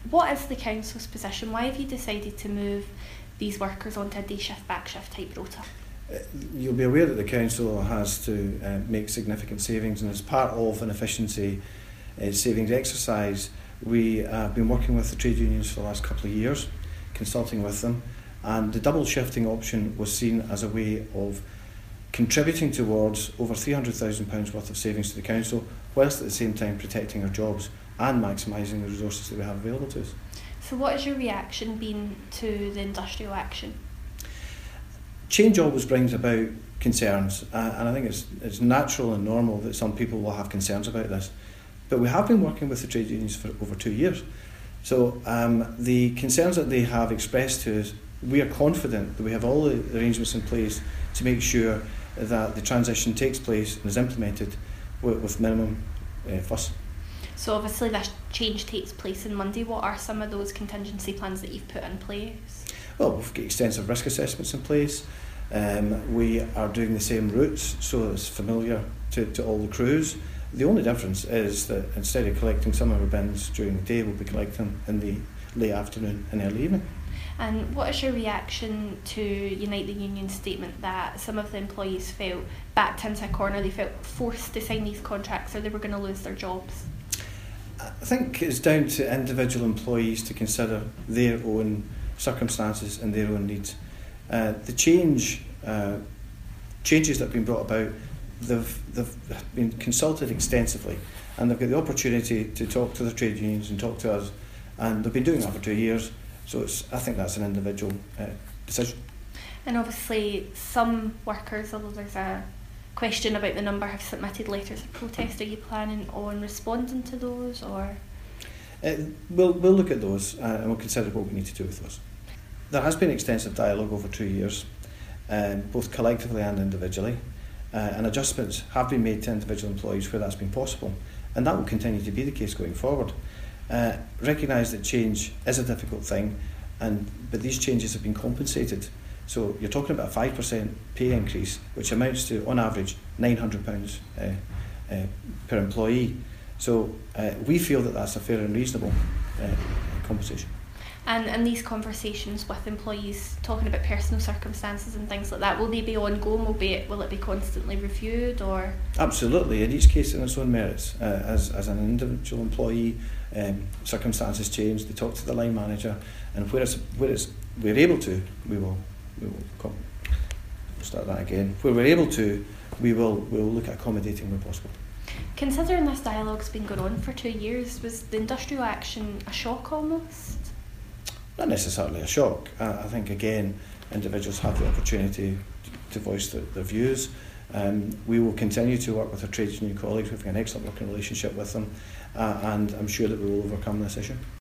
What is the council's position? Why have you decided to move these workers onto a day shift, back shift type rota? You'll be aware that the council has to make significant savings, and as part of an efficiency savings exercise, we have been working with the trade unions for the last couple of years, consulting with them, and the double shifting option was seen as a way of contributing towards over £300,000 worth of savings to the council, whilst at the same time protecting our jobs and maximising the resources that we have available to us. So what has your reaction been to the industrial action? Change always brings about concerns, and I think it's natural and normal that some people will have concerns about this. But we have been working with the trade unions for over 2 years. So the concerns that they have expressed to us, we are confident that we have all the arrangements in place to make sure that the transition takes place and is implemented with minimum fuss. So obviously this change takes place on Monday. What are some of those contingency plans that you've put in place? Well, we've got extensive risk assessments in place. We are doing the same routes, so it's familiar to all the crews. The only difference is that instead of collecting some of our bins during the day, we'll be collecting in the late afternoon and early evening. And what is your reaction to Unite the Union's statement that some of the employees felt backed into a corner, they felt forced to sign these contracts or they were going to lose their jobs? I think it's down to individual employees to consider their own circumstances and their own needs. The changes that have been brought about, they've been consulted extensively, and they've got the opportunity to talk to the trade unions and talk to us, and they've been doing that for 2 years. So I think that's an individual decision. And obviously some workers, although there's a question about the number, have submitted letters of protest. Are you planning on responding to those, or? We'll look at those and we'll consider what we need to do with those. There has been extensive dialogue over 2 years, both collectively and individually, and adjustments have been made to individual employees where that's been possible, and that will continue to be the case going forward. Recognise that change is a difficult thing, but these changes have been compensated. So you're talking about a 5% pay increase, which amounts to, on average, £900 per employee. So we feel that that's a fair and reasonable compensation. And these conversations with employees, talking about personal circumstances and things like that, will they be ongoing? Will it be constantly reviewed, or? Absolutely, in each case in its own merits. As an individual employee, circumstances change. They talk to the line manager, and where we're able to, we will start that again. Where we're able to, we will look at accommodating where possible. Considering this dialogue's been going on for 2 years, was the industrial action a shock almost? Not necessarily a shock. I think, again, individuals have the opportunity to voice their views. We will continue to work with our trade union colleagues. We've got an excellent working relationship with them, and I'm sure that we will overcome this issue.